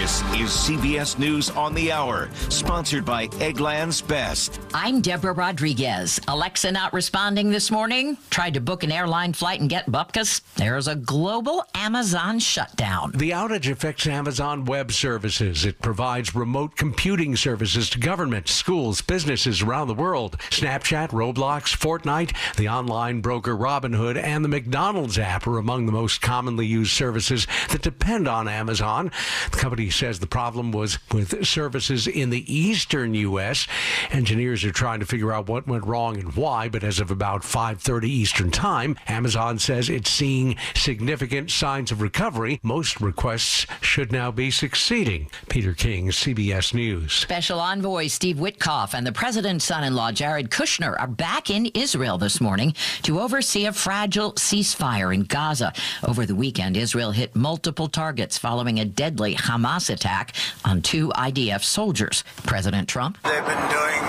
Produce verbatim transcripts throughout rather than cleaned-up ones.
This is C B S News on the Hour, sponsored by Eggland's Best. I'm Deborah Rodriguez. Alexa not responding this morning? Tried to book an airline flight and get bupkis? There's a global Amazon shutdown. The outage affects Amazon Web Services. It provides remote computing services to government, schools, businesses around the world. Snapchat, Roblox, Fortnite, the online broker Robinhood, and the McDonald's app are among the most commonly used services that depend on Amazon. The company says the problem was with services in the eastern U S. Engineers are trying to figure out what went wrong and why, but as of about five thirty Eastern Time, Amazon says it's seeing significant signs of recovery. Most requests should now be succeeding. Peter King, C B S News. Special Envoy Steve Witkoff and the president's son-in-law Jared Kushner are back in Israel this morning to oversee a fragile ceasefire in Gaza. Over the weekend, Israel hit multiple targets following a deadly Hamas attack on two I D F soldiers. President Trump. They've been doing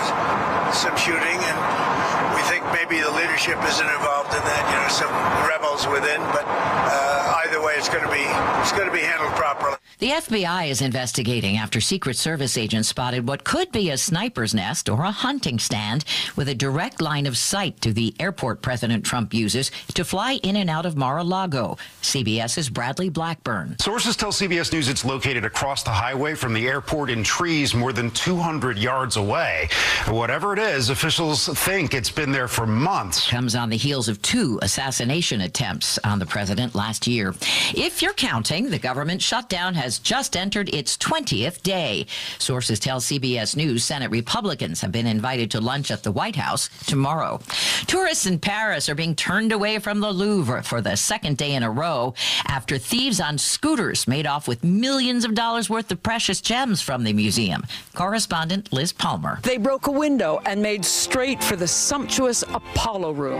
uh, some shooting, and we think maybe the leadership isn't involved in that. You know, some rebels within, but uh, either way, it's going to be it's going to be handled properly. The F B I is investigating after Secret Service agents spotted what could be a sniper's nest or a hunting stand with a direct line of sight to the airport President Trump uses to fly in and out of Mar-a-Lago. CBS's Bradley Blackburn. Sources tell C B S News it's located across the highway from the airport in trees more than two hundred yards away. Whatever it is, officials think it's been there for months. Comes on the heels of two assassination attempts on the president last year. If you're counting, the government shutdown has just entered its twentieth day. Sources tell C B S News Senate Republicans have been invited to lunch at the White House tomorrow. Tourists in Paris are being turned away from the Louvre for the second day in a row after thieves on scooters made off with millions of dollars worth of precious gems from the museum. Correspondent Liz Palmer. They broke a window and made straight for the sumptuous Apollo Room,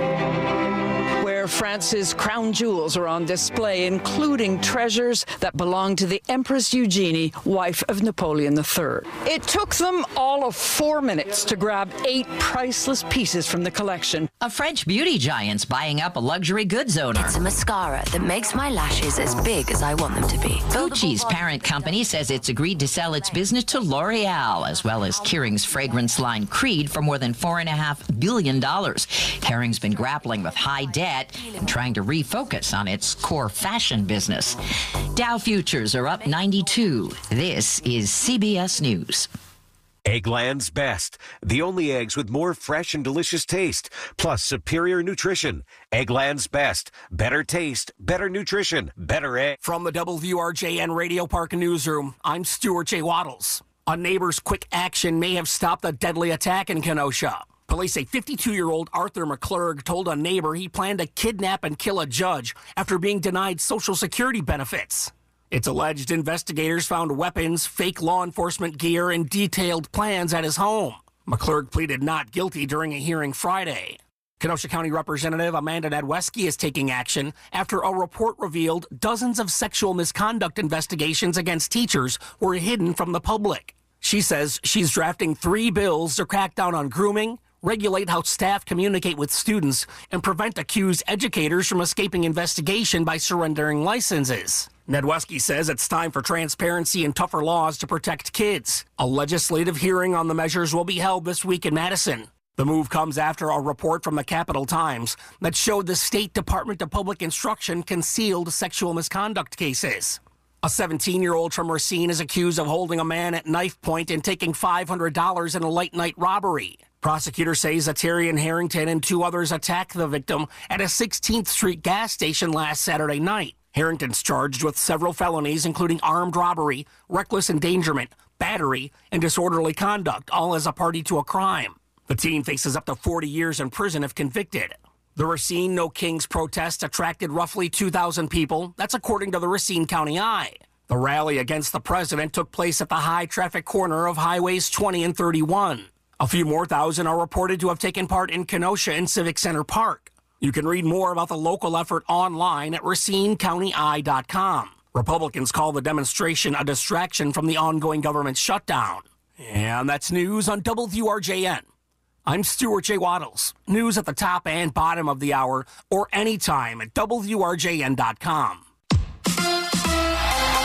where France's crown jewels are on display, including treasures that belong to the Empress Eugenie, wife of Napoleon the Third. It took them all of four minutes to grab eight priceless pieces from the collection. A French beauty giant's buying up a luxury goods owner. It's a mascara that makes my lashes as big as I want them to be. Gucci's parent company says it's agreed to sell its business to L'Oreal, as well as Kering's fragrance line Creed, for more than four point five billion dollars. Kering's been grappling with high debt and trying to refocus on its core fashion business. Dow futures are up ninety-two. This is C B S News. Eggland's Best, the only eggs with more fresh and delicious taste, plus superior nutrition. Eggland's Best, better taste, better nutrition, better egg. From the W R J N Radio Park Newsroom, I'm Stuart J. Waddles. A neighbor's quick action may have stopped a deadly attack in Kenosha. Police say fifty-two-year-old Arthur McClurg told a neighbor he planned to kidnap and kill a judge after being denied Social Security benefits. It's alleged investigators found weapons, fake law enforcement gear, and detailed plans at his home. McClurg pleaded not guilty during a hearing Friday. Kenosha County Representative Amanda Nadweski is taking action after a report revealed dozens of sexual misconduct investigations against teachers were hidden from the public. She says she's drafting three bills to crack down on grooming, regulate how staff communicate with students, and prevent accused educators from escaping investigation by surrendering licenses. Nedweski says it's time for transparency and tougher laws to protect kids. A legislative hearing on the measures will be held this week in Madison. The move comes after a report from the Capital Times that showed the State Department of Public Instruction concealed sexual misconduct cases. A seventeen-year-old from Racine is accused of holding a man at knife point and taking five hundred dollars in a late-night robbery. Prosecutors say Zatarian Harrington and two others attacked the victim at a sixteenth Street gas station last Saturday night. Harrington's charged with several felonies, including armed robbery, reckless endangerment, battery, and disorderly conduct, all as a party to a crime. The teen faces up to forty years in prison if convicted. The Racine No Kings protest attracted roughly two thousand people. That's according to the Racine County Eye. The rally against the president took place at the high-traffic corner of Highways twenty and thirty-one. A few more thousand are reported to have taken part in Kenosha and Civic Center Park. You can read more about the local effort online at racine county eye dot com. Republicans call the demonstration a distraction from the ongoing government shutdown. And that's news on W R J N. I'm Stuart J. Waddles. News at the top and bottom of the hour or anytime at W R J N dot com. The Packers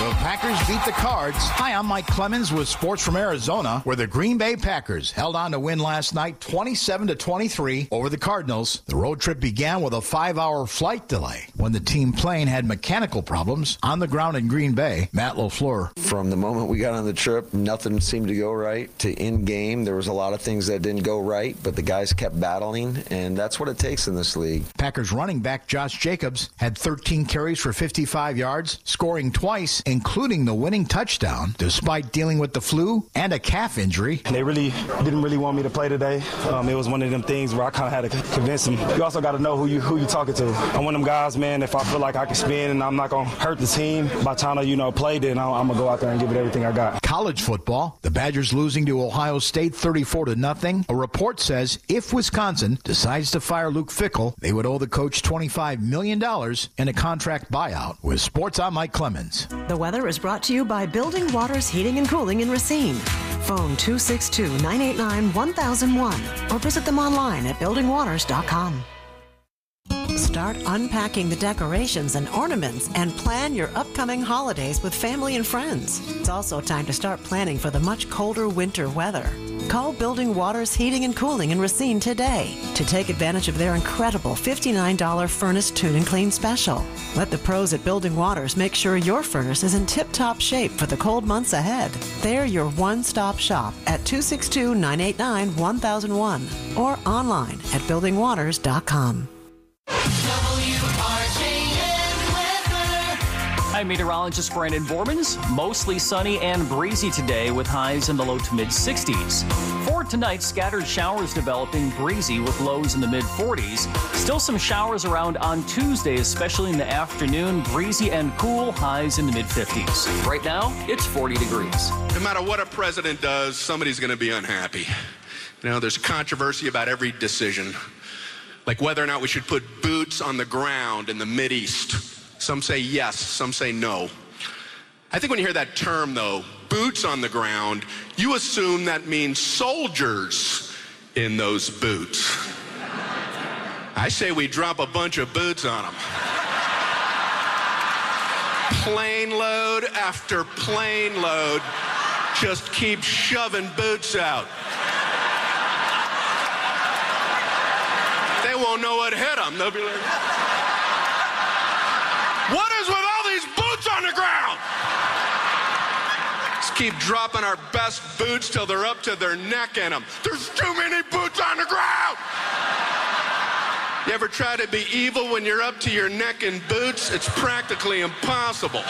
Packers beat the Cards. Hi, I'm Mike Clemens with Sports from Arizona, where the Green Bay Packers held on to win last night twenty-seven to twenty-three over the Cardinals. The road trip began with a five-hour flight delay when the team plane had mechanical problems on the ground in Green Bay. Matt LaFleur. From the moment we got on the trip, nothing seemed to go right. To in-game, there was a lot of things that didn't go right, but the guys kept battling, and that's what it takes in this league. Packers running back Josh Jacobs had thirteen carries for fifty-five yards, scoring twice, including the winning touchdown, despite dealing with the flu and a calf injury. They really didn't really want me to play today. Um, it was one of them things where I kind of had to convince them. You also got to know who you who you talking to. I'm one of them guys, man, if I feel like I can spin and I'm not going to hurt the team by trying to, you know, play, then I'm, I'm going to go out there and give it everything I got. College football, the Badgers losing to Ohio State thirty-four to nothing. A report says if Wisconsin decides to fire Luke Fickell, they would owe the coach twenty-five million dollars in a contract buyout. With Sports, I'm Mike Clemens. The weather is brought to you by Building Waters Heating and Cooling in Racine. Phone two six two, nine eight nine, one thousand one or visit them online at building waters dot com. Start unpacking the decorations and ornaments and plan your upcoming holidays with family and friends. It's also time to start planning for the much colder winter weather. Call Building Waters Heating and Cooling in Racine today to take advantage of their incredible fifty-nine dollars furnace tune and clean special. Let the pros at Building Waters make sure your furnace is in tip-top shape for the cold months ahead. They're your one-stop shop at two six two, nine eight nine, one thousand one or online at building waters dot com. I'm meteorologist Brandon Bormans. Mostly sunny and breezy today with highs in the low to mid sixties. For tonight, scattered showers developing, breezy with lows in the mid forties. Still some showers around on Tuesday, especially in the afternoon. Breezy and cool, highs in the mid fifties. Right now, it's forty degrees. No matter what a president does, somebody's going to be unhappy. You know, there's controversy about every decision. Like whether or not we should put boots on the ground in the Mideast. Some say yes, some say no. I think when you hear that term, though, boots on the ground, you assume that means soldiers in those boots. I say we drop a bunch of boots on them. Plane load after plane load, just keep shoving boots out. They won't know what hit them. They'll be like, what is with all these boots on the ground? Just keep dropping our best boots till they're up to their neck in them. There's too many boots on the ground. You ever try to be evil when you're up to your neck in boots? It's practically impossible.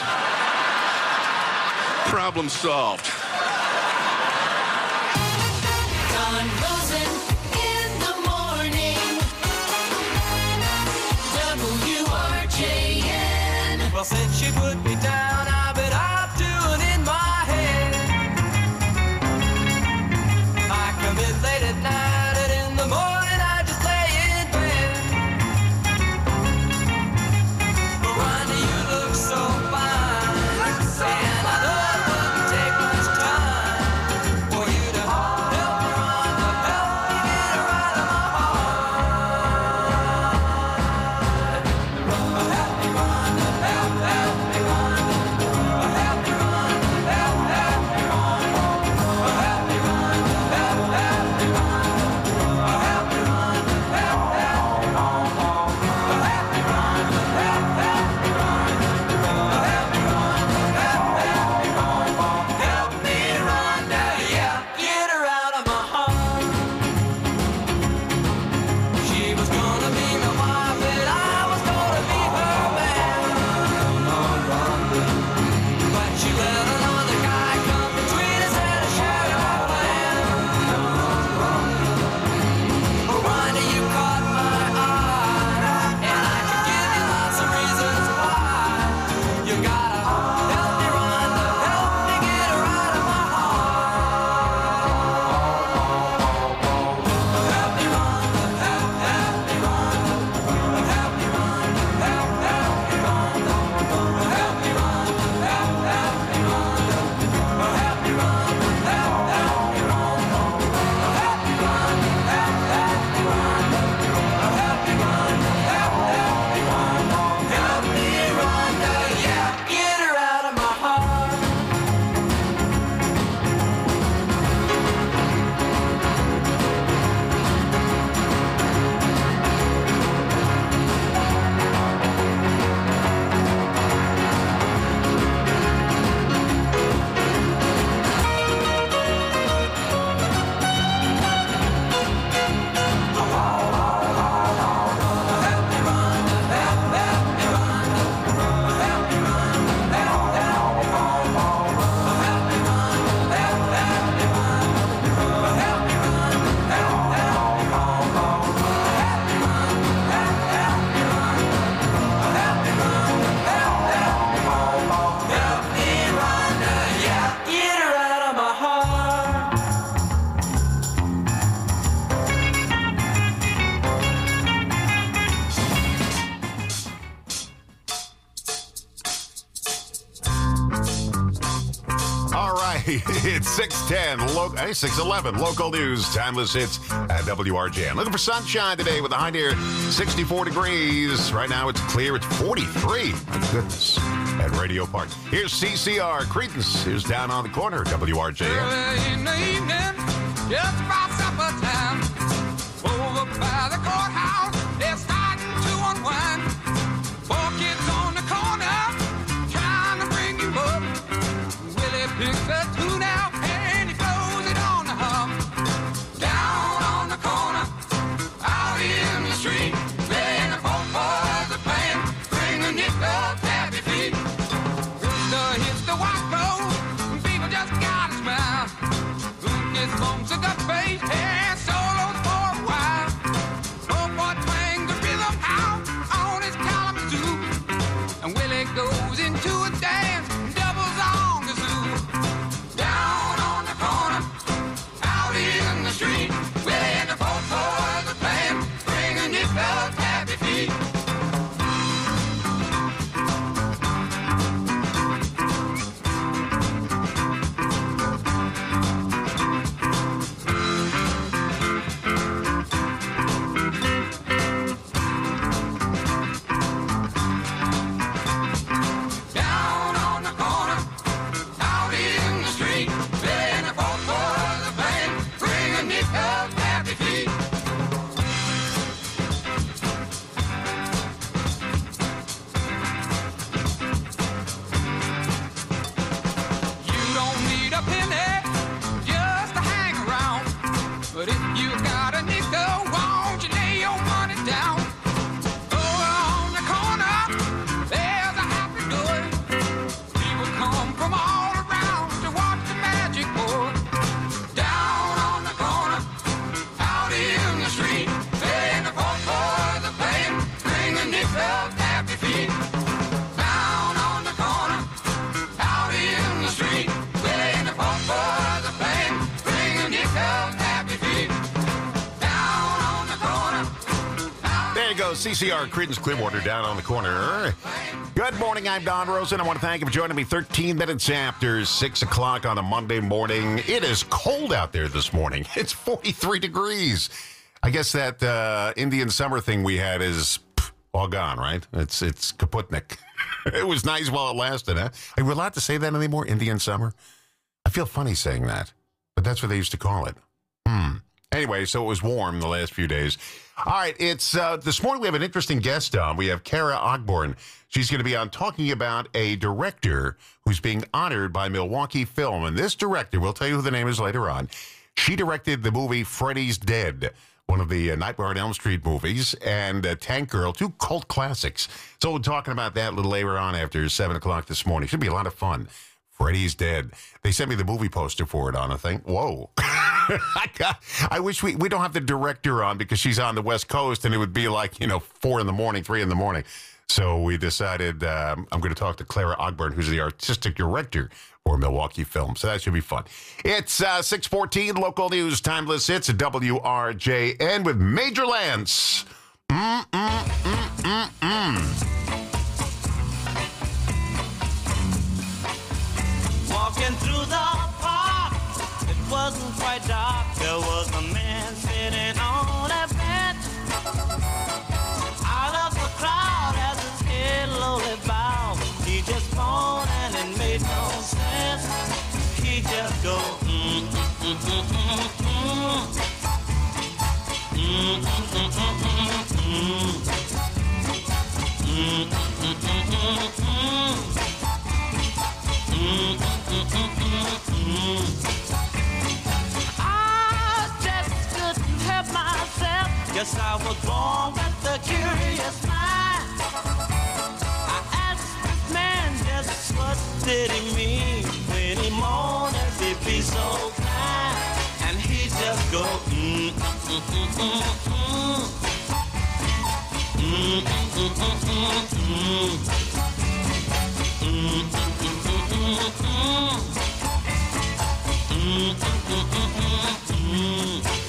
Problem solved. Don Rosen in the morning. W R J N. Well, since she put me down, I bet I'll do it in my head. I come in late at night, and in the morning I just lay in bed. But Ronnie, you look so fine, and I know it wouldn't take much time for you to help me, Rhonda, help me get her out of my heart. Help me, Rhonda, help, help me, Rhonda. All right, it's six ten, lo- hey, six eleven, local news, timeless hits at W R J N. Looking for sunshine today with a high near sixty-four degrees. Right now it's clear, it's forty-three. My goodness, at Radio Park. Here's C C R, Credence. Here's Down on the Corner, W R J N. Early in the evening, just about supper time, over by the courthouse, they're starting to unwind. Four kids on the corner, trying to bring you up. Willie picks a tune out and he blows it on the hum. Down on the corner, out in the street, playing the folk boys are playing, bringing it up happy feet. Rooster hits the white road, and people just gotta smile. Goodness bumps at the bass and solos for a while. Folk boy twang the rhythm out on his Kalamazoo, and Willie goes into a dance, doubles on the zoo. Down on the corner, out in the street, Willie and the folk boys are playing, bringing it up happy feet. Down on the corner, out in the street, Willie and the folk boys are playing, bringing it up happy feet. You don't need a penny just to hang around, but if you got a nickel, won't you lay your money down? Over on the corner, there's a happy door. People come from all around to watch the magic pour. Down on the corner, out in the street, playing the folk boys are playing, bringing it up happy feet. Down on the corner, out in the street, playing the folk boys are playing, bringing it up happy feet. Down on the corner. There you go, C C R, Creedence Clearwater, Down on the Corner. Good morning, I'm Don Rosen. I want to thank you for joining me thirteen minutes after six o'clock on a Monday morning. It is cold out there this morning. It's forty-three degrees. I guess that uh, Indian summer thing we had is pff, all gone, right? It's it's kaputnik. It was nice while it lasted, huh? Are we allowed to say that anymore, Indian summer? I feel funny saying that, but that's what they used to call it. Hmm. Anyway, so it was warm the last few days. All right, it's uh, this morning we have an interesting guest on. We have Kara Ogborn. She's going to be on talking about a director who's being honored by Milwaukee Film. And this director, we'll tell you who the name is later on. She directed the movie Freddy's Dead, one of the uh, Nightmare on Elm Street movies, and uh, Tank Girl, two cult classics. So we're talking about that a little later on after seven o'clock this morning. Should be a lot of fun. Freddy's Dead. They sent me the movie poster for it on a thing. Whoa. I, got, I wish we, we don't have the director on because she's on the West Coast and it would be like, you know, four in the morning, three in the morning. So we decided um, I'm going to talk to Kara Ogborn, who's the artistic director for Milwaukee Film. So that should be fun. It's uh, six fourteen, local news, timeless hits at W R J N with Major Lance. Mm, mm, mm, mm, mm. Walking through the park, it wasn't quite dark. There was a man sitting on a bench. Out of the crowd as his head lowly bowed. He just moaned and it made no sense. He just go, mm, mm, mm, mm, mm, mm. Mm, mm, mm, mm, mm, mm. Mm, mm, mm, mm, mm. Mm, mm, mm, mm, mm. I just couldn't help myself. Guess I was born with the curious mind. I asked this man just what did he mean when he moaned as if he's so kind. And he just go, mm, mm, mm, mm, mm. Mm, mm, mm, mm, mm. Mm, mm, mm, mm, mm. Mm, mm, mm, mm, mm.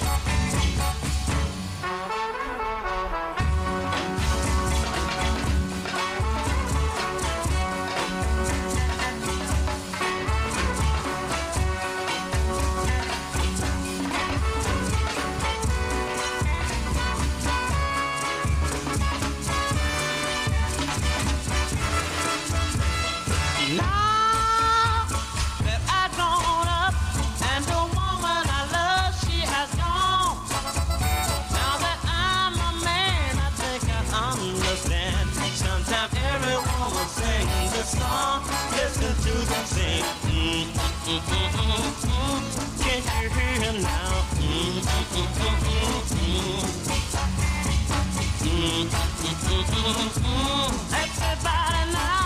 Can't you hear him now? Everybody now.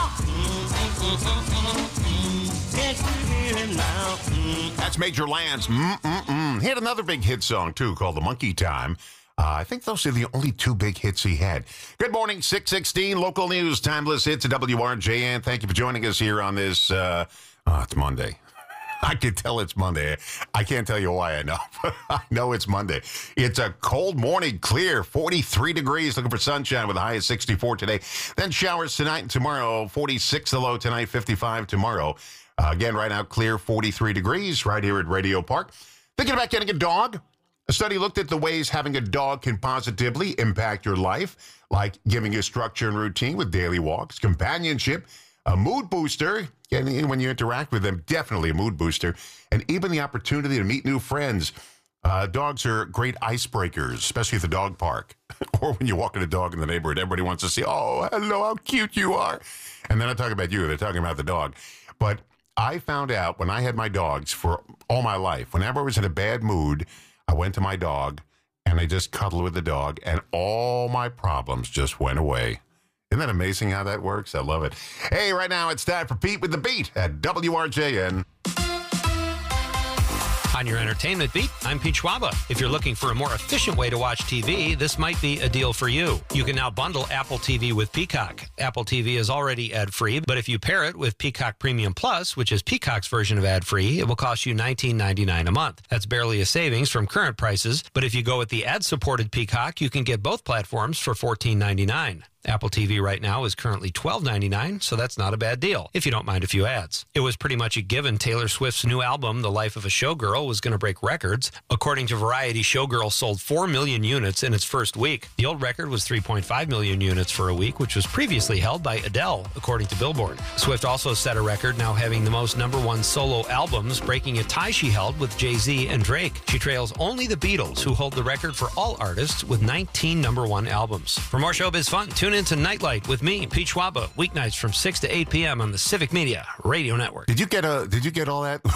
Can't you hear him now? That's Major Lance. Mm-mm-mm. He had another big hit song, too, called The Monkey Time. Uh, I think those are the only two big hits he had. Good morning, six sixteen, local news, timeless hits at W R J N. Thank you for joining us here on this, uh, oh, it's Monday. I can tell it's Monday. I can't tell you why I know. I know it's Monday. It's a cold morning, clear, forty-three degrees, looking for sunshine with a high of sixty-four today. Then showers tonight and tomorrow, forty-six the low tonight, fifty-five tomorrow. Uh, again, right now, clear, forty-three degrees right here at Radio Park. Thinking about getting a dog? A study looked at the ways having a dog can positively impact your life, like giving you structure and routine with daily walks, companionship, a mood booster, and when you interact with them, definitely a mood booster, and even the opportunity to meet new friends. Uh, dogs are great icebreakers, especially at the dog park, or when you walk in a dog in the neighborhood. Everybody wants to see, oh, hello, how cute you are. And they're not talking about you, they're talking about the dog. But I found out when I had my dogs for all my life, whenever I was in a bad mood, I went to my dog, and I just cuddled with the dog, and all my problems just went away. Isn't that amazing how that works? I love it. Hey, right now it's time for Pete with the Beat at W R J N. On your entertainment beat, I'm Pete Schwaba. If you're looking for a more efficient way to watch T V, this might be a deal for you. You can now bundle Apple T V with Peacock. Apple T V is already ad-free, but if you pair it with Peacock Premium Plus, which is Peacock's version of ad-free, it will cost you nineteen ninety-nine a month. That's barely a savings from current prices, but if you go with the ad-supported Peacock, you can get both platforms for fourteen ninety-nine. Apple T V right now is currently twelve ninety-nine, so that's not a bad deal, if you don't mind a few ads. It was pretty much a given Taylor Swift's new album, The Life of a Showgirl, was going to break records. According to Variety, Showgirl sold four million units in its first week. The old record was three point five million units for a week, which was previously held by Adele, according to Billboard. Swift also set a record, now having the most number one solo albums, breaking a tie she held with Jay-Z and Drake. She trails only the Beatles, who hold the record for all artists with nineteen number one albums. For more showbiz fun, tune into Nightlight with me, Pete Schwaba, weeknights from six to eight p.m. on the Civic Media Radio Network. Did you get a? Did you get all that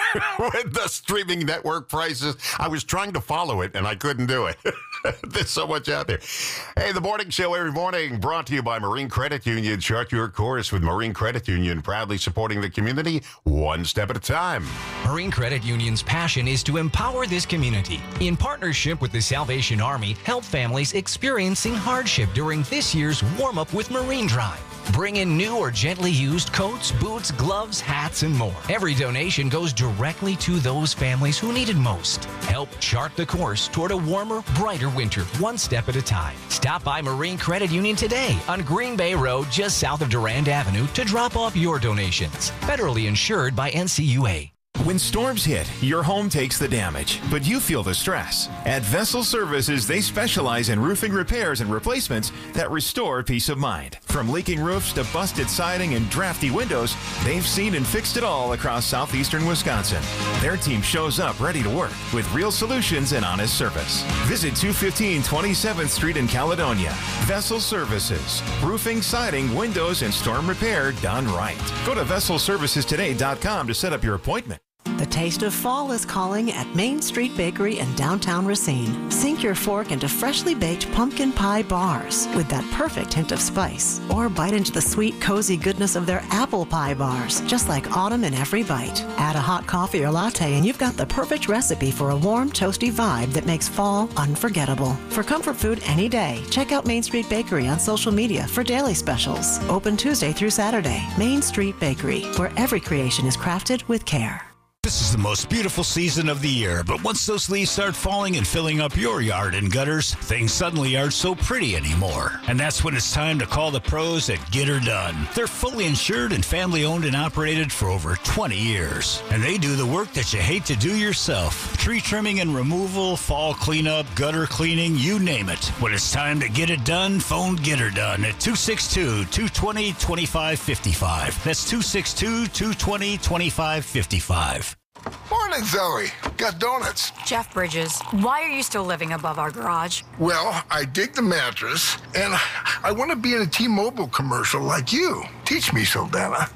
with the streaming network prices? I was trying to follow it and I couldn't do it. There's so much out there. Hey, the morning show every morning brought to you by Marine Credit Union. Chart your course with Marine Credit Union, proudly supporting the community one step at a time. Marine Credit Union's passion is to empower this community. In partnership with the Salvation Army, help families experiencing hardship during this year's Warm Up with Marine Drive. Bring in new or gently used coats, boots, gloves, hats, and more. Every donation goes directly to those families who need it most. Help chart the course toward a warmer, brighter winter, one step at a time. Stop by Marine Credit Union today on Green Bay Road, just south of Durand Avenue, to drop off your donations. Federally insured by N C U A. When storms hit, your home takes the damage, but you feel the stress. At Vessel Services, they specialize in roofing repairs and replacements that restore peace of mind. From leaking roofs to busted siding and drafty windows, they've seen and fixed it all across southeastern Wisconsin. Their team shows up ready to work with real solutions and honest service. Visit two fifteen twenty-seventh Street in Caledonia. Vessel Services, roofing, siding, windows, and storm repair done right. Go to vessel services today dot com to set up your appointment. The taste of fall is calling at Main Street Bakery in downtown Racine. Sink your fork into freshly baked pumpkin pie bars with that perfect hint of spice. Or bite into the sweet, cozy goodness of their apple pie bars, just like autumn in every bite. Add a hot coffee or latte and you've got the perfect recipe for a warm, toasty vibe that makes fall unforgettable. For comfort food any day, check out Main Street Bakery on social media for daily specials. Open Tuesday through Saturday. Main Street Bakery, where every creation is crafted with care. This is the most beautiful season of the year, but once those leaves start falling and filling up your yard and gutters, things suddenly aren't so pretty anymore. And that's when it's time to call the pros at Get Her Done. They're fully insured and family owned and operated for over twenty years. And they do the work that you hate to do yourself. Tree trimming and removal, fall cleanup, gutter cleaning, you name it. When it's time to get it done, phone Get Her Done at two six two, two two zero, two five five five. That's two six two, two two zero, two five five five. Morning, Zoe. Got donuts. Jeff Bridges, why are you still living above our garage? Well, I dig the mattress, and I want to be in a T-Mobile commercial like you. Teach me, Saldana.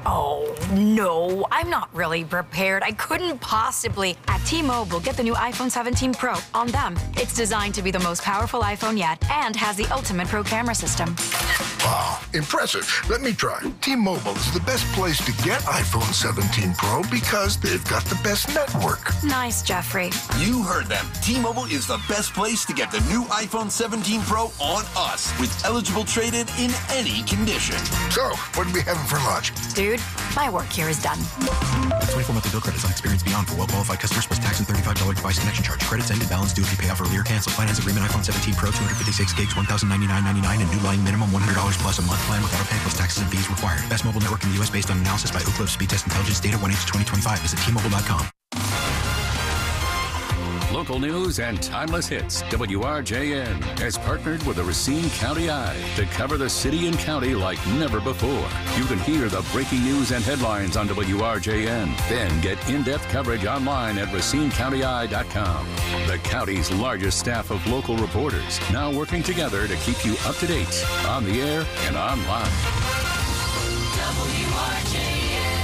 Oh, no, I'm not really prepared. I couldn't possibly. At T-Mobile, get the new iPhone seventeen Pro. On them, it's designed to be the most powerful iPhone yet and has the ultimate pro camera system. Wow, impressive. Let me try. T-Mobile is the best place to get iPhone seventeen Pro because they've got the best network. Nice, Jeffrey. You heard them. T-Mobile is the best place to get the new iPhone seventeen Pro on us with eligible trade-in in any condition. So, what are we having for lunch? Dude, my work here is done. twenty-four monthly bill credits on experience beyond for well-qualified customers plus tax and thirty-five dollars device connection charge. Credits ended. Balance due if you pay off earlier. Cancel. Finance agreement iPhone seventeen Pro, two hundred fifty-six gigs, one thousand ninety-nine ninety-nine, and new line minimum one hundred dollars plus a month plan with auto pay plus taxes and fees required. Best mobile network in the U S based on analysis by Ookla Speed Test Intelligence data one H twenty twenty-five. Visit T Mobile dot com. Local news and timeless hits. W R J N has partnered with the Racine County Eye to cover the city and county like never before. You can hear the breaking news and headlines on W R J N. Then get in-depth coverage online at racine county eye dot com. The county's largest staff of local reporters now working together to keep you up to date on the air and online. W R J N.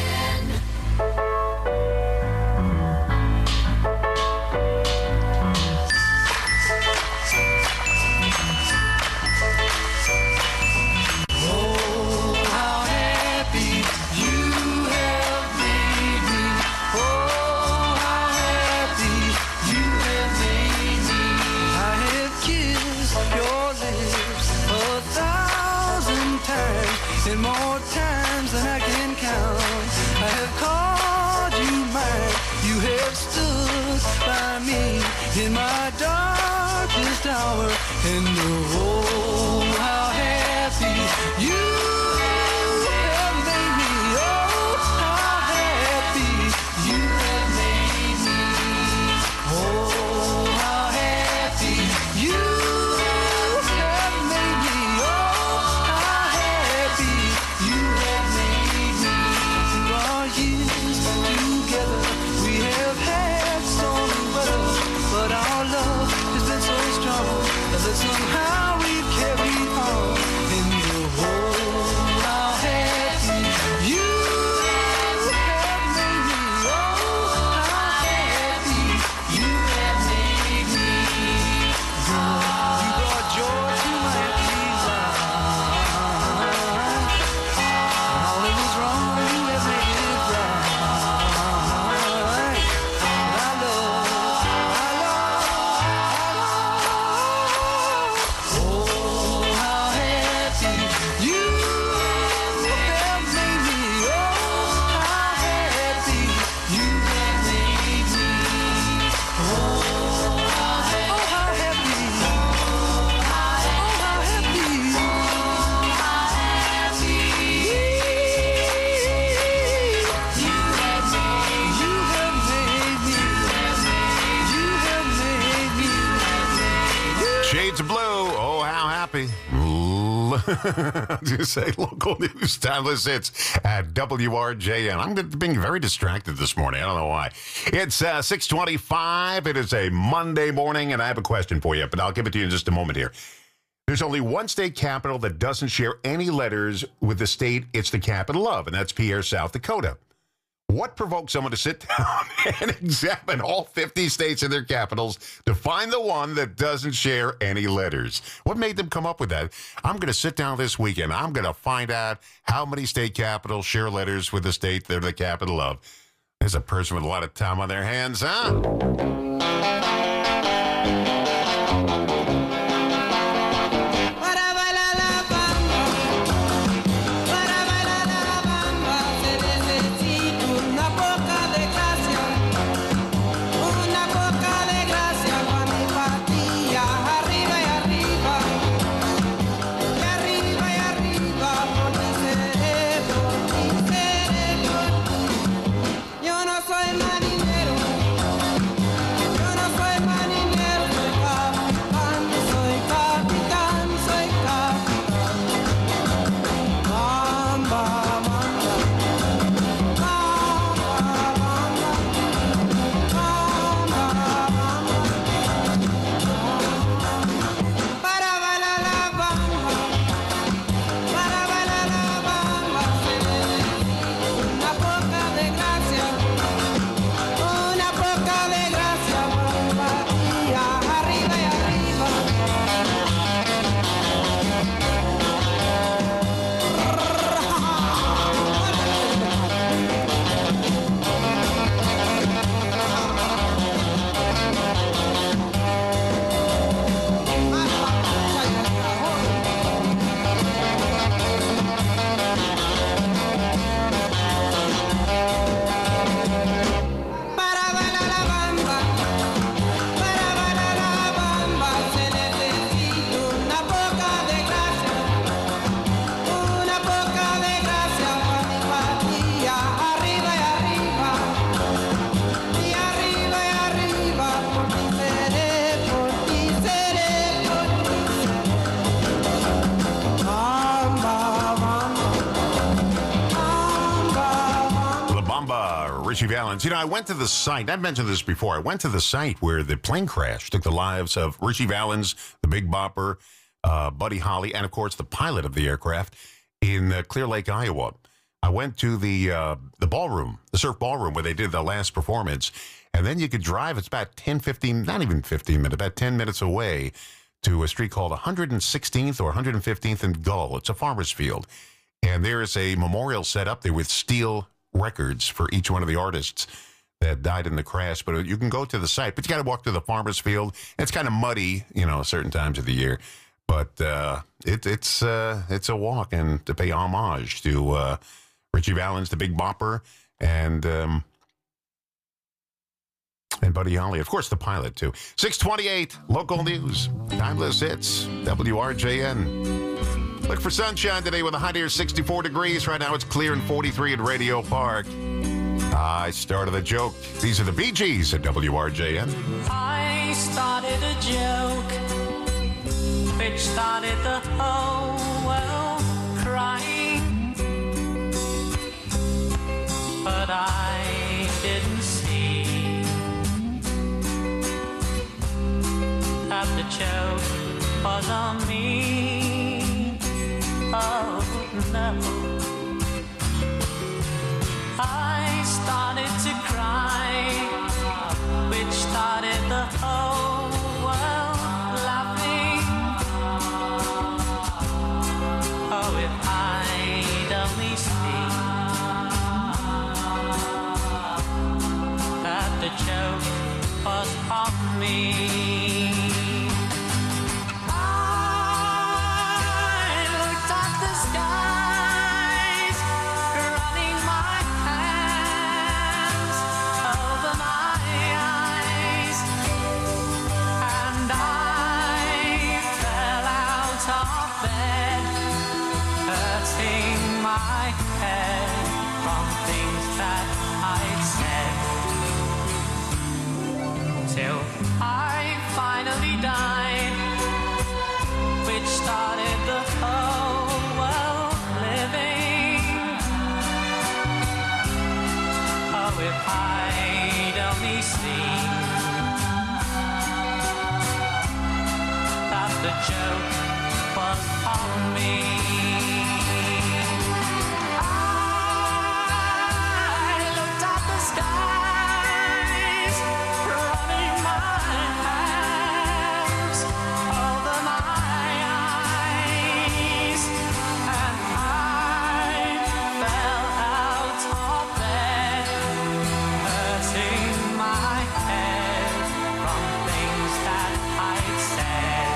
And more times than I can count, I have called you mine. You have stood by me in my darkest hour. And oh, how happy you have made me. Oh, how happy you have made me. Oh, how happy you have made me. Oh, how happy you have made me. Through our years together, we have had stormy weather, but our love has been so strong that somehow we've carried on. And oh, how happy you have made me. Oh, how happy you have made me. You brought joy to my happy life. All that was wrong, you have made it right. I love, I love, oh, how happy you have made me. Oh, how happy you have made me. Oh, how happy, oh, how happy, oh, how happy you have made, you have made me, you have made me. Shades of blue. Oh, how happy. Just say local news, timeless hits at W R J N. I'm being very distracted this morning. I don't know why. It's uh, six twenty-five. It is a Monday morning, and I have a question for you, but I'll give it to you in just a moment here. There's only one state capital that doesn't share any letters with the state it's the capital of, and that's Pierre, South Dakota. What provoked someone to sit down and examine all fifty states and their capitals to find the one that doesn't share any letters? What made them come up with that? I'm going to sit down this weekend. I'm going to find out how many state capitals share letters with the state they're the capital of. There's a person with a lot of time on their hands, huh? Una poca de gracia, una poca de gracia, Juan y Patilla, arriba y arriba, y arriba y arriba, por mi cerebro, mi cerebro. Yo no soy marinero, yo no soy marinero, soy Mamba, Richie Valens. You know, I went to the site. I've mentioned this before. I went to the site where the plane crash took the lives of Richie Valens, the Big Bopper, uh, Buddy Holly, and, of course, the pilot of the aircraft in uh, Clear Lake, Iowa. I went to the uh, the ballroom, the surf ballroom, where they did the last performance. And then you could drive. It's about ten, fifteen, not even fifteen minutes, about ten minutes away to a street called one hundred sixteenth or one hundred fifteenth and Gull. It's a farmer's field. And there is a memorial set up there with steel records for each one of the artists that died in the crash. But you can go to the site, but you got to walk through the farmer's field. It's kind of muddy, you know, certain times of the year. But uh, it, it's uh, it's a walk and to pay homage to uh, Richie Valens, the Big Bopper, and um, and Buddy Holly. Of course, the pilot, too. six twenty-eight, local news. Timeless hits, W R J N. Look for sunshine today with a high near sixty-four degrees. Right now it's clear and forty-three at Radio Park. I started the joke. These are the Bee Gees at W R J N. I started a joke which started the whole world crying, but I didn't see that the joke was on me. Oh no, I started to cry, which started the whole world laughing. Oh, if I'd only seen that the joke was on me. The joke was on me. I looked at the skies, running my hands over my eyes, and I fell out of bed, hurting my head from things that I'd said.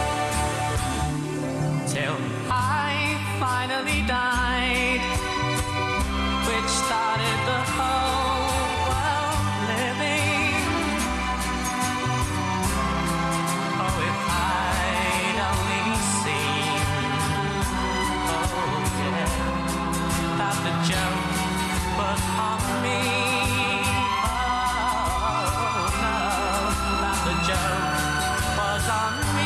Till I finally died, which started the whole world living. Oh, if I'd only seen, oh yeah, that the joke was on me. Oh no, that the joke was on me.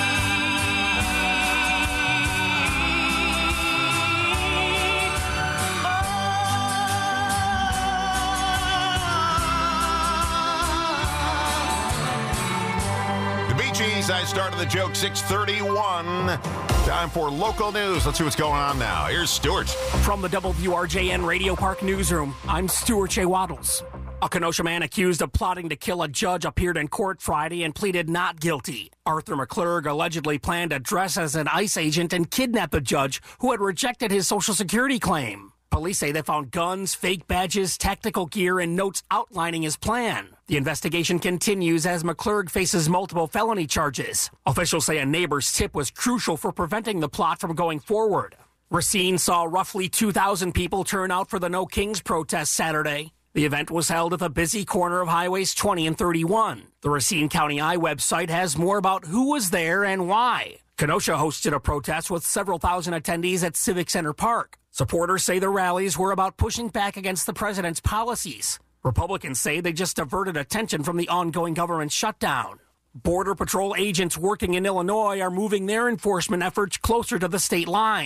I started the joke, six thirty-one. Time for local news. Let's see what's going on now. Here's Stuart. From the W R J N Radio Park newsroom, I'm Stuart J. Waddles. A Kenosha man accused of plotting to kill a judge appeared in court Friday and pleaded not guilty. Arthur McClurg allegedly planned to dress as an ICE agent and kidnap the judge who had rejected his Social Security claim. Police say they found guns, fake badges, tactical gear, and notes outlining his plan. The investigation continues as McClurg faces multiple felony charges. Officials say a neighbor's tip was crucial for preventing the plot from going forward. Racine saw roughly two thousand people turn out for the No Kings protest Saturday. The event was held at the busy corner of Highways twenty and thirty-one. The Racine County Eye website has more about who was there and why. Kenosha hosted a protest with several thousand attendees at Civic Center Park. Supporters say the rallies were about pushing back against the president's policies. Republicans say they just diverted attention from the ongoing government shutdown. Border Patrol agents working in Illinois are moving their enforcement efforts closer to the state line.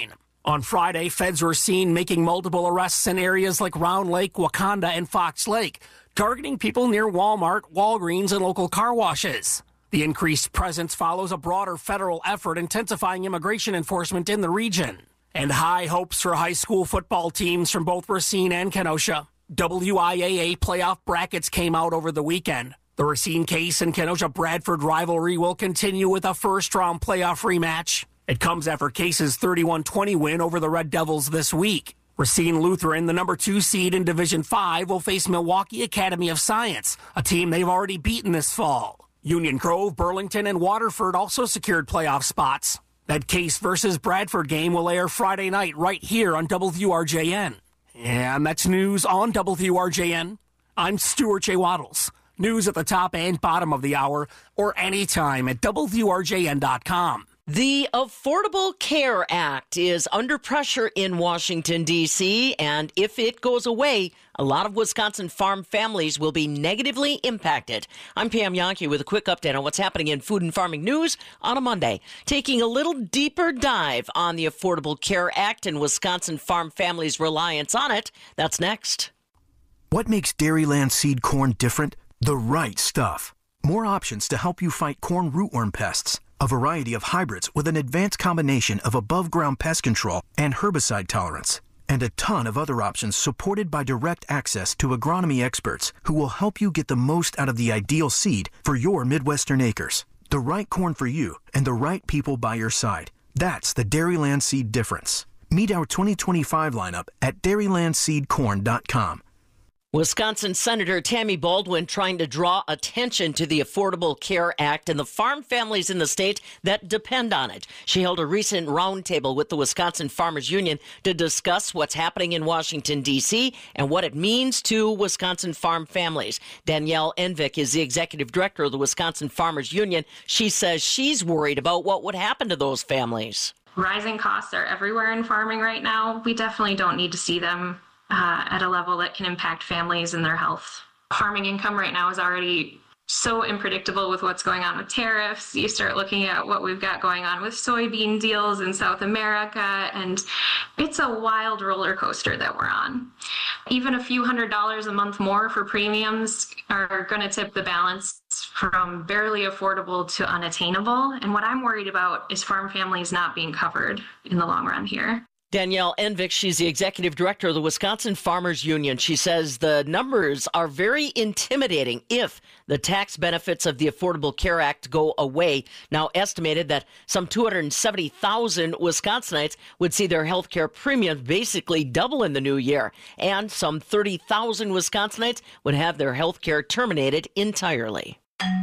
On Friday, feds were seen making multiple arrests in areas like Round Lake, Wakanda, and Fox Lake, targeting people near Walmart, Walgreens, and local car washes. The increased presence follows a broader federal effort intensifying immigration enforcement in the region. And high hopes for high school football teams from both Racine and Kenosha. W I A A playoff brackets came out over the weekend. The Racine Case and Kenosha Bradford rivalry will continue with a first-round playoff rematch. It comes after Case's thirty-one twenty win over the Red Devils this week. Racine Lutheran, the number two seed in Division five, will face Milwaukee Academy of Science, a team they've already beaten this fall. Union Grove, Burlington, and Waterford also secured playoff spots. That Case versus Bradford game will air Friday night right here on W R J N. And that's news on W R J N. I'm Stuart J. Waddles. News at the top and bottom of the hour or anytime at W R J N dot com. The Affordable Care Act is under pressure in Washington, D C, and if it goes away, a lot of Wisconsin farm families will be negatively impacted. I'm Pam Yankee with a quick update on what's happening in food and farming news on a Monday. Taking a little deeper dive on the Affordable Care Act and Wisconsin farm families' reliance on it. That's next. What makes Dairyland seed corn different? The right stuff. More options to help you fight corn rootworm pests. A variety of hybrids with an advanced combination of above-ground pest control and herbicide tolerance. And a ton of other options supported by direct access to agronomy experts who will help you get the most out of the ideal seed for your Midwestern acres. The right corn for you and the right people by your side. That's the Dairyland Seed difference. Meet our twenty twenty-five lineup at dairyland seed corn dot com. Wisconsin Senator Tammy Baldwin trying to draw attention to the Affordable Care Act and the farm families in the state that depend on it. She held a recent roundtable with the Wisconsin Farmers Union to discuss what's happening in Washington, D C and what it means to Wisconsin farm families. Danielle Envik is the executive director of the Wisconsin Farmers Union. She says she's worried about what would happen to those families. Rising costs are everywhere in farming right now. We definitely don't need to see them Uh, at a level that can impact families and their health. Farming income right now is already so unpredictable with what's going on with tariffs. You start looking at what we've got going on with soybean deals in South America, and it's a wild roller coaster that we're on. Even a few hundred dollars a month more for premiums are going to tip the balance from barely affordable to unattainable. And what I'm worried about is farm families not being covered in the long run here. Danielle Envik, she's the executive director of the Wisconsin Farmers Union. She says the numbers are very intimidating if the tax benefits of the Affordable Care Act go away. Now estimated that some two hundred seventy thousand Wisconsinites would see their health care premiums basically double in the new year. And some thirty thousand Wisconsinites would have their health care terminated entirely.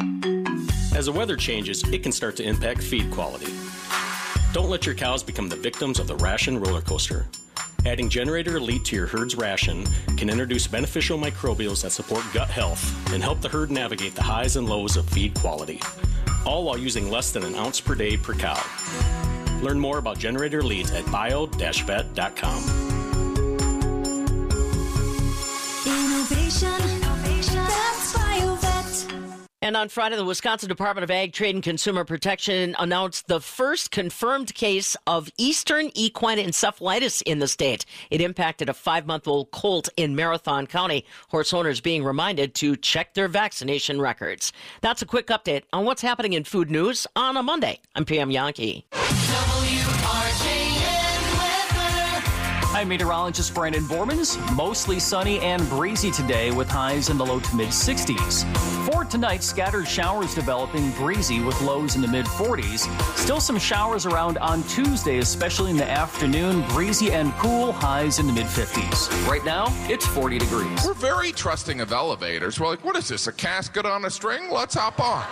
As the weather changes, it can start to impact feed quality. Don't let your cows become the victims of the ration roller coaster. Adding Generator Elite to your herd's ration can introduce beneficial microbials that support gut health and help the herd navigate the highs and lows of feed quality, all while using less than an ounce per day per cow. Learn more about Generator Elite at bio dash vet dot com. Innovation, that's BioVet. And on Friday, the Wisconsin Department of Ag, Trade, and Consumer Protection announced the first confirmed case of Eastern equine encephalitis in the state. It impacted a five-month-old colt in Marathon County. Horse owners being reminded to check their vaccination records. That's a quick update on what's happening in food news on a Monday. I'm Pam Yankee. I'm meteorologist Brandon Bormans. Mostly sunny and breezy today with highs in the low to mid sixties. For tonight, scattered showers developing, breezy with lows in the mid forties. Still some showers around on Tuesday, especially in the afternoon. Breezy and cool, highs in the mid fifties. Right now, it's forty degrees. We're very trusting of elevators. We're like, what is this, a casket on a string? Let's hop on.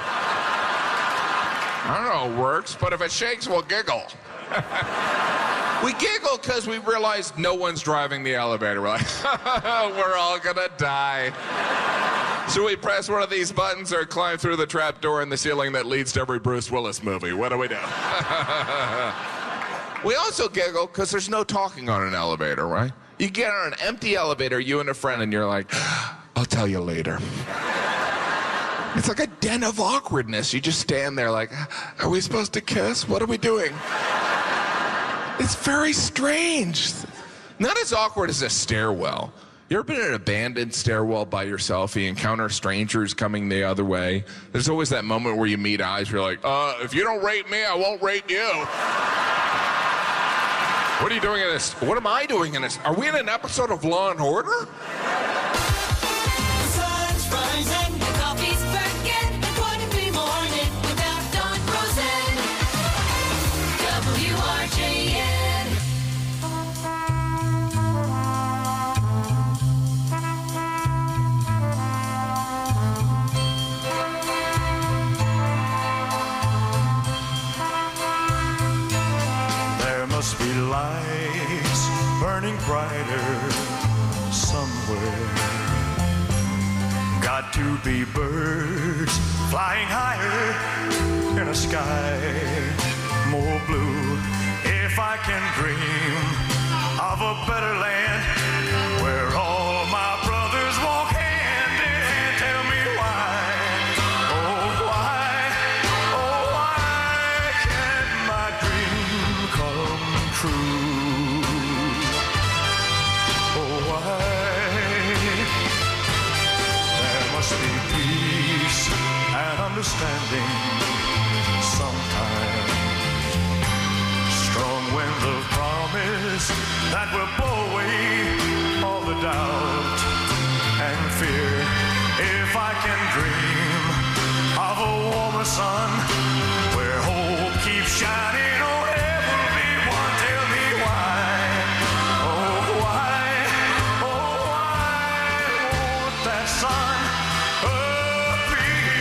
I don't know how it works, but if it shakes, we'll giggle. We giggle because we realize no one's driving the elevator. We're like, we're all gonna die. Should we press one of these buttons or climb through the trap door in the ceiling that leads to every Bruce Willis movie? What do we do? We also giggle because there's no talking on an elevator, right? You get on an empty elevator, you and a friend, and you're like, I'll tell you later. It's like a den of awkwardness. You just stand there like, are we supposed to kiss? What are we doing? It's very strange. Not as awkward as a stairwell. You ever been in an abandoned stairwell by yourself? You encounter strangers coming the other way. There's always that moment where you meet eyes where you're like, uh, if you don't rate me, I won't rate you. What are you doing in this? What am I doing in this? Are we in an episode of Law and Order? The sun's rising, the coffee's perking. It wouldn't be morning without Don Rosen. W R J N. There must be lights burning brighter somewhere. Got to be birds flying higher in a sky more blue. If I can dream of a better land where all my brothers walk hand in hand, tell me why, oh why, oh why can't my dream come true? Oh why? There must be peace and understanding sometimes. Strong winds of promise that will blow away all the doubt and fear. If I can dream of a warmer sun where hope keeps shining on everyone, tell me why, oh why, oh why won't that sun appear?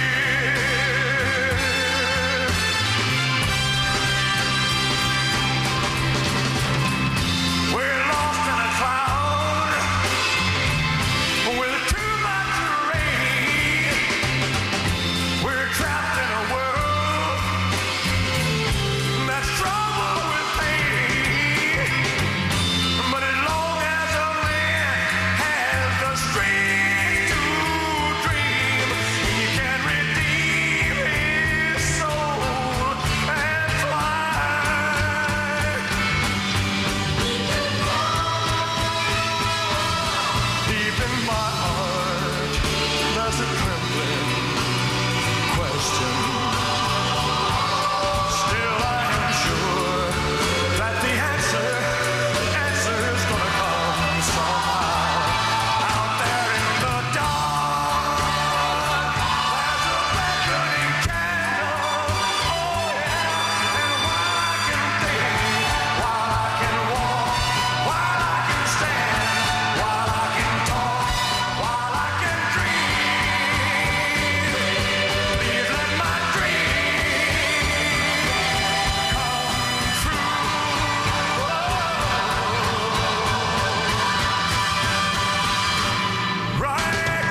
We're lost in a cloud with too much rain. We're trapped in a world that's troubled with pain. But as long as a man has the strength to dream, he can redeem his soul and fly. Deep in my heart, there's a trembling question. Still, I am sure that the answer, answer's gonna come somehow. Out there in the dark, there's a red burning candle. Oh yeah, and while I can think, while I can walk, while I can stand, while I can talk, while I can dream, please let my dream right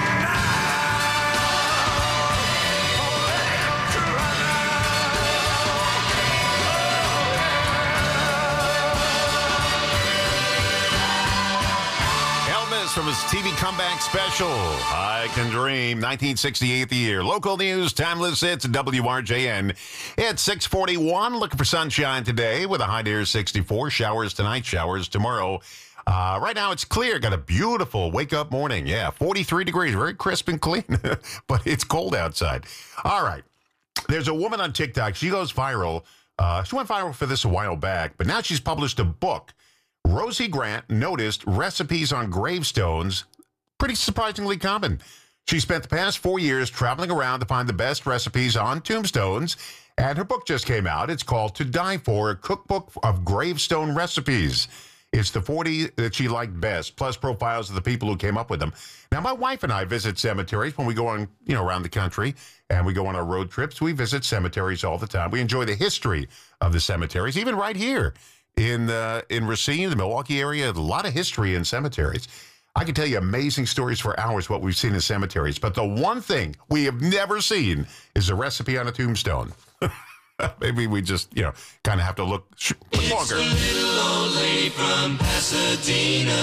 Elvis from his T V comeback special, I Can Dream, nineteen sixty-eight the year. Local news, timeless hits, W R J N. It's six forty-one, looking for sunshine today with a high near sixty-four. Showers tonight, showers tomorrow. Uh, right now it's clear, got a beautiful wake-up morning. Yeah, forty-three degrees, very crisp and clean, but it's cold outside. All right, there's a woman on TikTok. She goes viral. Uh, she went viral for this a while back, but now she's published a book. Rosie Grant noticed recipes on gravestones, pretty surprisingly common. She spent the past four years traveling around to find the best recipes on tombstones, and her book just came out. It's called To Die For, a cookbook of gravestone recipes. It's the forty that she liked best, plus profiles of the people who came up with them. Now, my wife and I visit cemeteries when we go on, you know, around the country, and we go on our road trips. We visit cemeteries all the time. We enjoy the history of the cemeteries, even right here in uh, in Racine, the Milwaukee area. A lot of history in cemeteries. I can tell you amazing stories for hours what we've seen in cemeteries, but the one thing we have never seen is a recipe on a tombstone. Maybe we just, you know, kind of have to look, sh- look longer. It's a little old lady from Pasadena.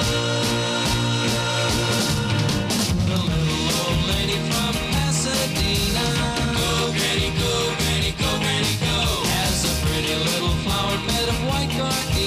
The little old lady from Pasadena. Go, granny, go, granny, go, granny, go. Has a pretty little flower bed of white gardenia.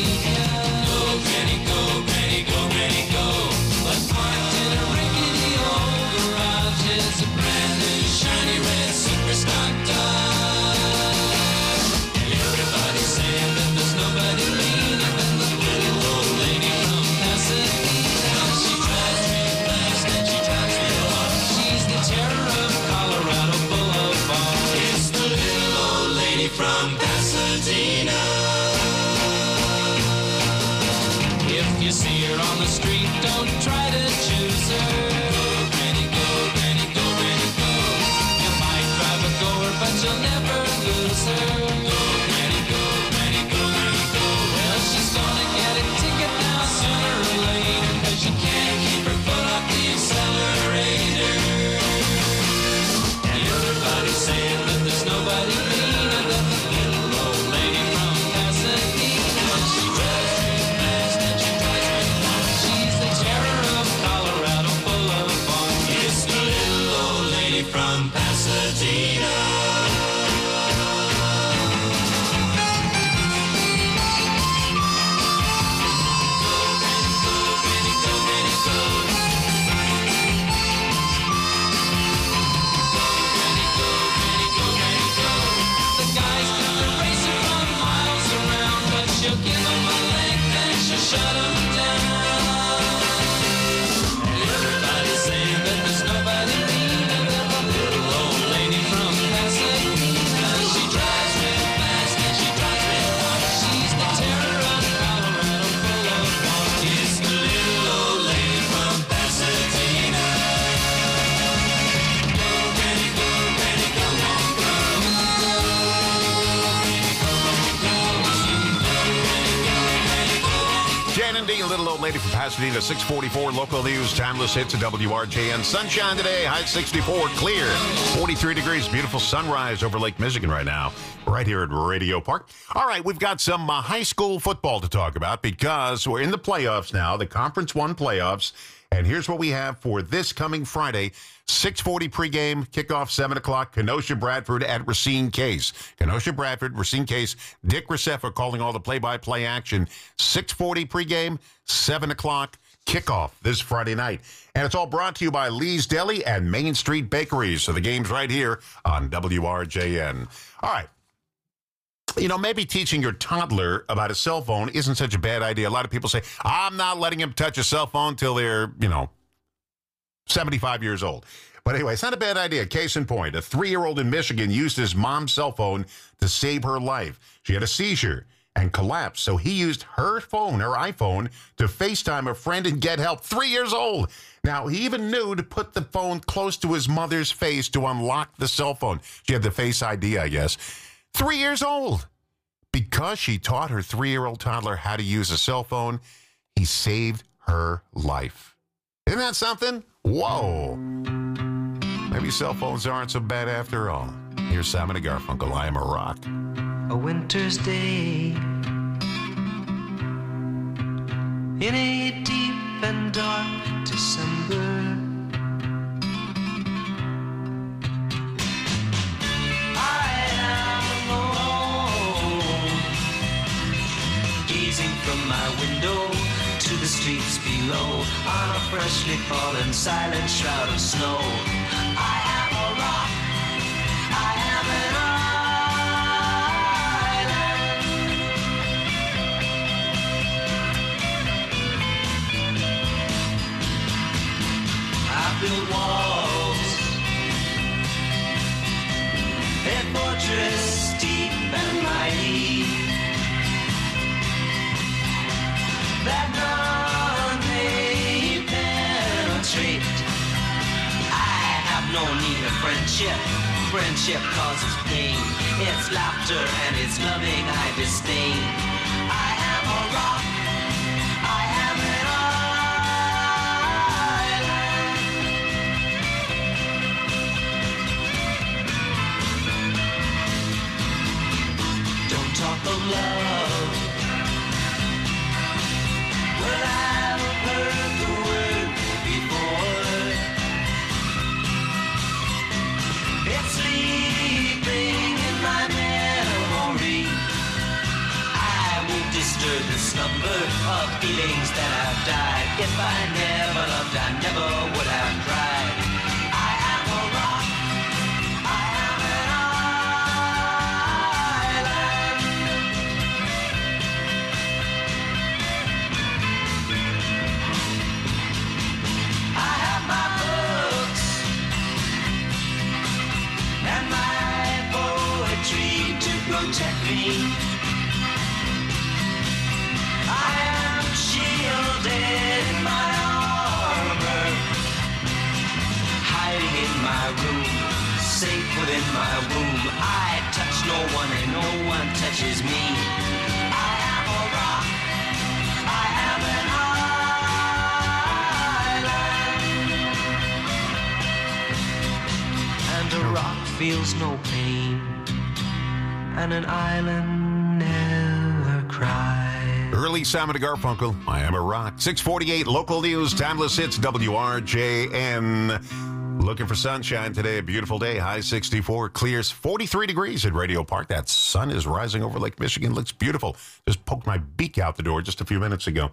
Little old lady from Pasadena, six forty-four local news, timeless hits at W R J N. Sunshine today, high sixty-four, clear, forty-three degrees, beautiful sunrise over Lake Michigan right now, right here at Radio Park. All right, we've got some uh, high school football to talk about because we're in the playoffs now, the Conference One playoffs, and here's what we have for this coming Friday. six forty pregame, kickoff seven o'clock, Kenosha Bradford at Racine Case. Kenosha Bradford, Racine Case, Dick Recefa calling all the play-by-play action. six forty pregame, seven o'clock, kickoff this Friday night. And it's all brought to you by Lee's Deli and Main Street Bakeries. So the game's right here on W R J N. All right. You know, maybe teaching your toddler about a cell phone isn't such a bad idea. A lot of people say, I'm not letting him touch a cell phone till they're, you know, seventy-five years old. But anyway, it's not a bad idea. Case in point, a three-year-old in Michigan used his mom's cell phone to save her life. She had a seizure and collapsed, so he used her phone, her iPhone, to FaceTime a friend and get help. Three years old. Now, he even knew to put the phone close to his mother's face to unlock the cell phone. She had the Face I D, I guess. Three years old. Because she taught her three-year-old toddler how to use a cell phone, he saved her life. Isn't that something? Whoa. Maybe cell phones aren't so bad after all. Here's Simon and Garfunkel, I Am a Rock. A winter's day in a deep and dark December, I am alone, gazing from my window to the streets below, on a freshly fallen silent shroud of snow. I am a rock, I am an island. I build walls, a fortress deep and mighty, that none may penetrate. I have no need of friendship. Friendship causes pain. It's laughter and it's loving I disdain. I am a rock. I am an island. Don't talk of love. Well, I've heard the word before. It's sleeping in my memory. I won't disturb the slumber of feelings that have died. If I never loved, I never would have cried. I am a rock. I am an protect me. I am shielded in my armor, hiding in my room, safe within my womb. I touch no one and no one touches me. I am a rock. I am an island, and a rock feels no pain, and an island never cries. Early Simon and Garfunkel, I Am a Rock. six forty-eight local news, timeless hits, W R J N. Looking for sunshine today. A beautiful day. High sixty-four. Clears forty-three degrees at Radio Park. That sun is rising over Lake Michigan. Looks beautiful. Just poked my beak out the door just a few minutes ago.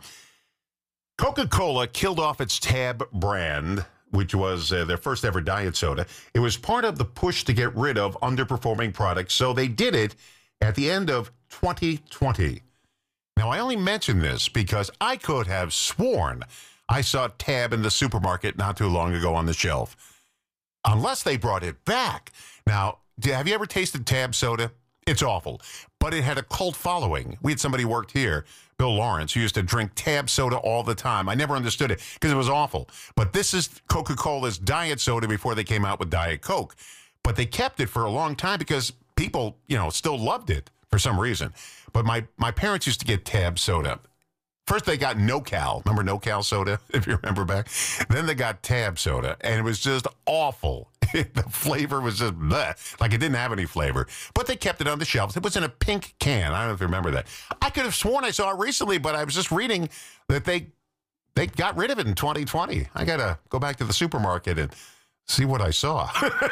Coca-Cola killed off its Tab brand, which was uh, their first ever diet soda. It was part of the push to get rid of underperforming products, so they did it at the end of twenty twenty. Now, I only mention this because I could have sworn I saw Tab in the supermarket not too long ago on the shelf. Unless they brought it back. Now, have you ever tasted Tab soda? It's awful, but it had a cult following. We had somebody who worked here, Bill Lawrence, who used to drink Tab soda all the time. I never understood it because it was awful. But this is Coca-Cola's diet soda before they came out with Diet Coke. But they kept it for a long time because people, you know, still loved it for some reason. But my, my parents used to get Tab soda. First, they got NoCal. Remember NoCal soda, if you remember back? Then they got Tab soda, and it was just awful. The flavor was just bleh, like it didn't have any flavor. But they kept it on the shelves. It was in a pink can. I don't know if you remember that. I could have sworn I saw it recently, but I was just reading that they they got rid of it in twenty twenty. I got to go back to the supermarket and see what I saw.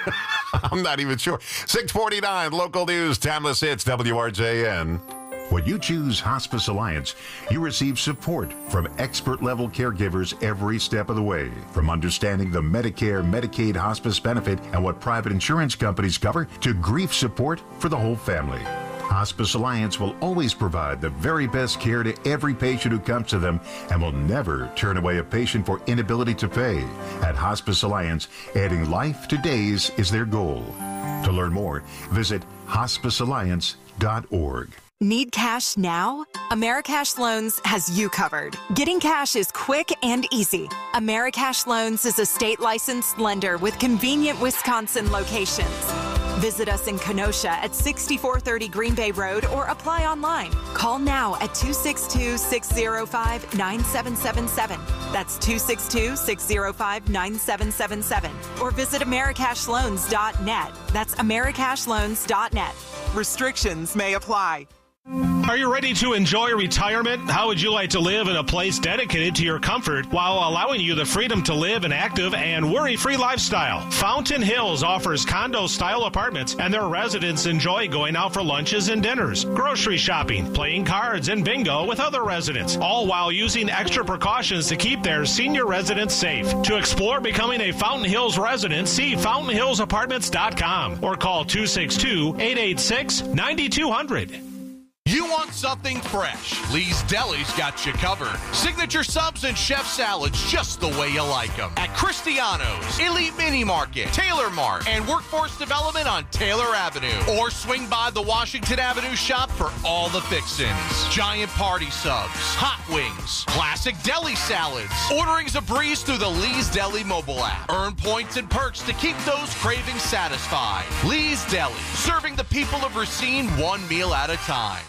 I'm not even sure. six forty-nine, local news, timeless hits, W R J N. When you choose Hospice Alliance, you receive support from expert-level caregivers every step of the way. From understanding the Medicare, Medicaid hospice benefit and what private insurance companies cover to grief support for the whole family. Hospice Alliance will always provide the very best care to every patient who comes to them and will never turn away a patient for inability to pay. At Hospice Alliance, adding life to days is their goal. To learn more, visit hospice alliance dot org. Need cash now? Americash Loans has you covered. Getting cash is quick and easy. Americash Loans is a state licensed lender with convenient Wisconsin locations. Visit us in Kenosha at sixty-four thirty Green Bay Road or apply online. Call now at two six two, six zero five, nine seven seven seven. That's two six two, six zero five, nine seven seven seven. Or visit americash loans dot net. That's americash loans dot net. Restrictions may apply. Are you ready to enjoy retirement? How would you like to live in a place dedicated to your comfort while allowing you the freedom to live an active and worry-free lifestyle? Fountain Hills offers condo-style apartments, and their residents enjoy going out for lunches and dinners, grocery shopping, playing cards, and bingo with other residents, all while using extra precautions to keep their senior residents safe. To explore becoming a Fountain Hills resident, see fountain hills apartments dot com or call two six two, eight eight six, nine two zero zero. You want something fresh? Lee's Deli's got you covered. Signature subs and chef salads just the way you like them. At Cristiano's, Elite Mini Market, Taylor Mart, and Workforce Development on Taylor Avenue. Or swing by the Washington Avenue shop for all the fixins. Giant party subs, hot wings, classic deli salads. Ordering's a breeze through the Lee's Deli mobile app. Earn points and perks to keep those cravings satisfied. Lee's Deli, serving the people of Racine one meal at a time.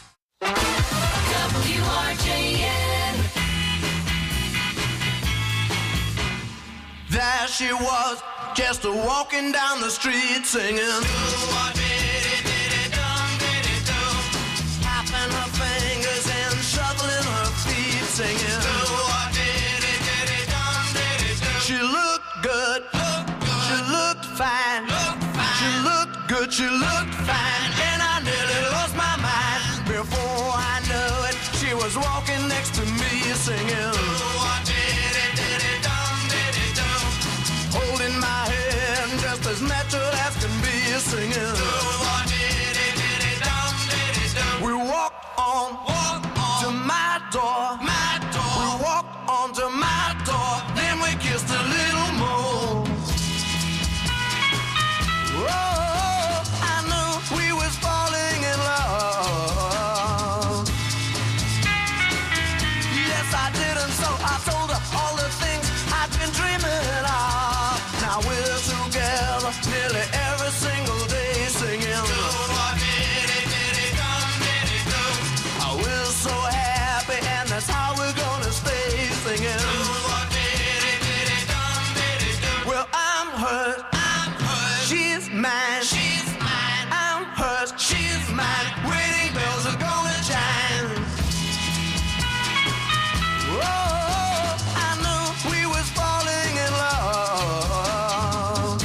W R J N. There she was, just a walking down the street singing. Tapping her fingers and shuffling her feet singing. She looked good, she looked fine, she looked good, she looked fine, and I nearly lost my mind. Before I knew it, she was walking next to me singing. Holding my hand just as natural as can be singing. We walked on, to my door. We walked on to my door. Then we kissed a little more. Oh, I knew we was falling in love. Yes, I did, and so I told her all the things I've been dreaming of. Now we're together nearly every single day singing. We're so happy, and that's how we're gonna stay singing. Well, I'm hers, I'm hers. She's mine, she's mine. I'm hers, she's mine. Wedding bells are gonna chime. Oh, I knew we was falling in love.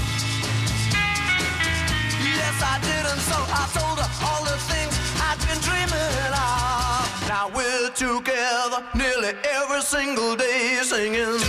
together nearly every single day singing.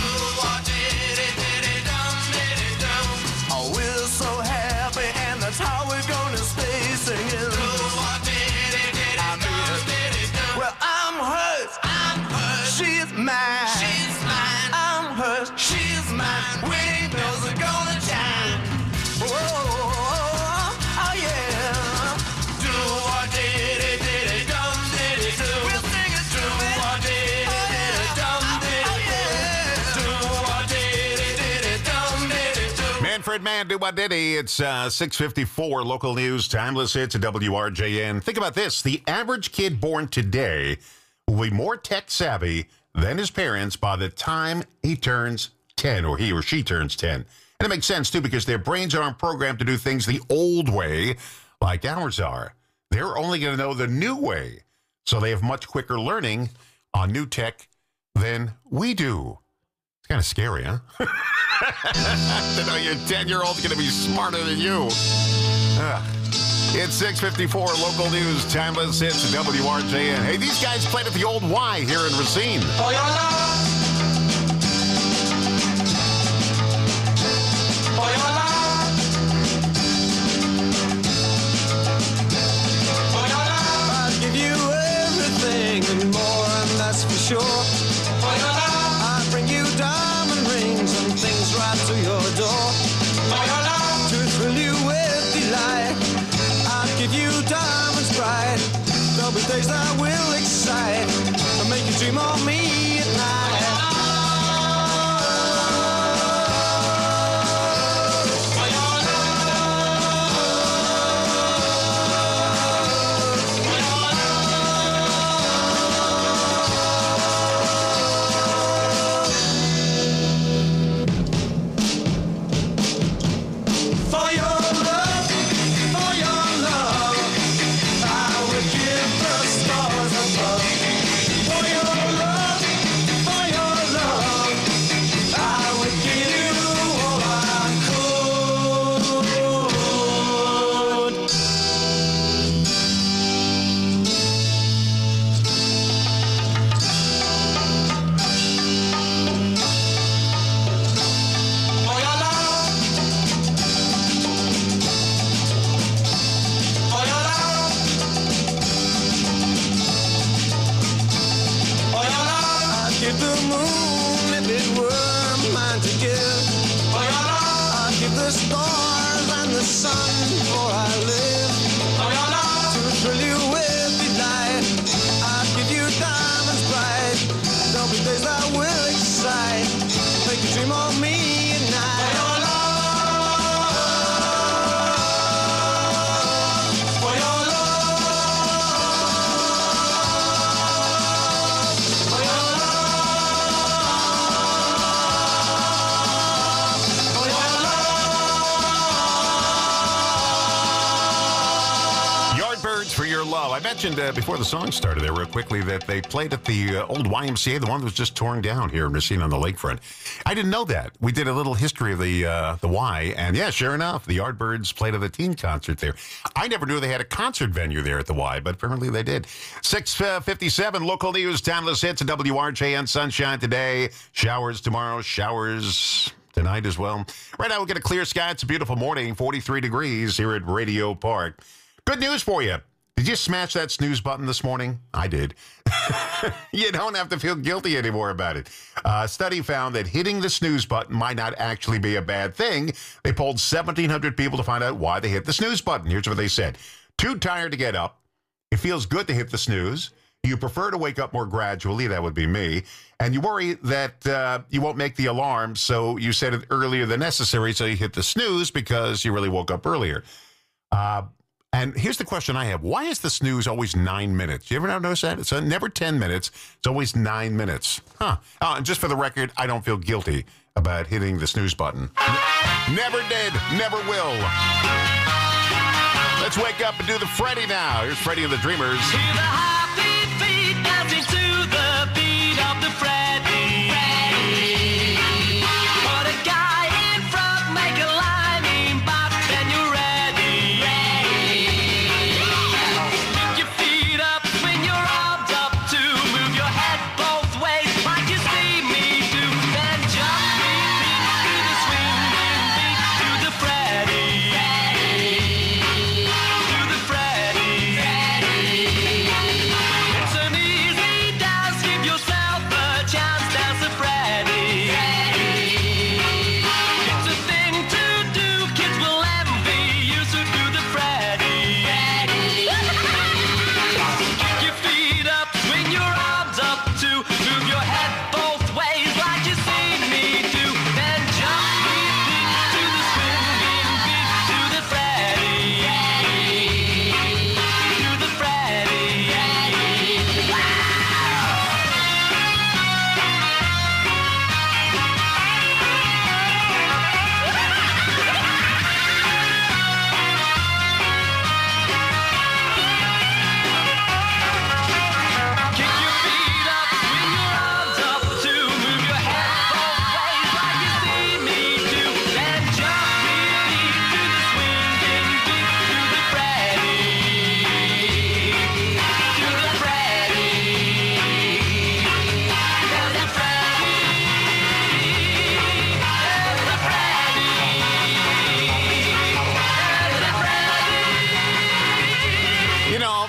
Oh, we're so happy, and that's how we're gonna stay singing. I mean, well, I'm hers, I'm hers. She's mine, she's mine. I'm hers, she's mine. Wedding bells are gonna chime. Whoa, oh yeah. Do what did it, did it, dum did it do. We'll sing it do what did it, did it, dum did it do. Do what did it, did it, dum did it do. Manfred Mann, do what did he? It's uh, six fifty-four, local news, timeless hits at W R J N. Think about this. The average kid born today will be more tech savvy than his parents by the time he turns ten, or he or she turns ten. And it makes sense, too, because their brains aren't programmed to do things the old way like ours are. They're only going to know the new way. So they have much quicker learning on new tech than we do. It's kind of scary, huh? To know your ten-year-old's going to be smarter than you. Ugh. It's six fifty-four, local news, timeless hits at W R J N. Hey, these guys played at the old Y here in Racine. For your love. For your love. For your love. I'll give you everything and more, and that's for sure. For your love. I'll bring you diamond rings and things right to your door. For your love. To thrill you with delight. I'll give you diamonds bright. There'll be days that will excite and make you dream of me at night. I mentioned uh, before the song started there real quickly that they played at the uh, old Y M C A, the one that was just torn down here in Racine on the lakefront. I didn't know that. We did a little history of the uh, the Y, and yeah, sure enough, the Yardbirds played at the teen concert there. I never knew they had a concert venue there at the Y, but apparently they did. six fifty-seven, local news, timeless hits at W R J N. Sunshine today, showers tomorrow, showers tonight as well. Right now, we'll get a clear sky. It's a beautiful morning, forty-three degrees here at Radio Park. Good news for you. Did you smash that snooze button this morning? I did. You don't have to feel guilty anymore about it. A study found that hitting the snooze button might not actually be a bad thing. They polled seventeen hundred people to find out why they hit the snooze button. Here's what they said. Too tired to get up. It feels good to hit the snooze. You prefer to wake up more gradually. That would be me. And you worry that uh, you won't make the alarm, so you set it earlier than necessary, so you hit the snooze because you really woke up earlier. Uh, And here's the question I have. Why is the snooze always nine minutes? You ever notice that? It's uh, never ten minutes. It's always nine minutes. Huh. Oh, and just for the record, I don't feel guilty about hitting the snooze button. Never did. Never will. Let's wake up and do the Freddie now. Here's Freddie and the Dreamers. Hear the heartbeat beat dancing to the beat of the Freddie. Freddie. Put a guy in front, make a line in back, then you're ready. Ready. Lift your feet up, swing your arms up to move your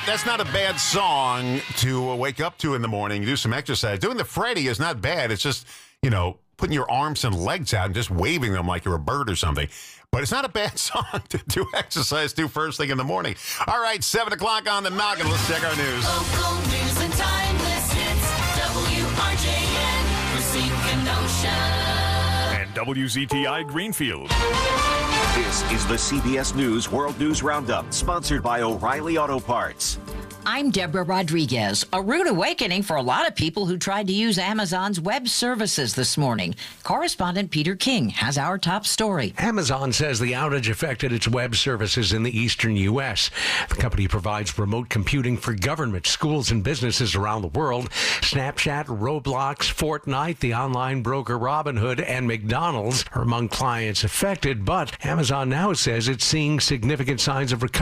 that's not a bad song to uh, wake up to in the morning, do some exercise. Doing the Freddy is not bad. It's just, you know, putting your arms and legs out and just waving them like you're a bird or something. But it's not a bad song to do exercise to first thing in the morning. All right, seven o'clock on the noggin. Let's check our news. Local news and timeless hits. W R J N, Racine Kenosha. And W Z T I Greenfield. This is the C B S News World News Roundup, sponsored by O'Reilly Auto Parts. I'm Deborah Rodriguez. A rude awakening for a lot of people who tried to use Amazon's web services this morning. Correspondent Peter King has our top story. Amazon says the outage affected its web services in the eastern U S. The company provides remote computing for government, schools, and businesses around the world. Snapchat, Roblox, Fortnite, the online broker Robinhood, and McDonald's are among clients affected, but Amazon now says it's seeing significant signs of recovery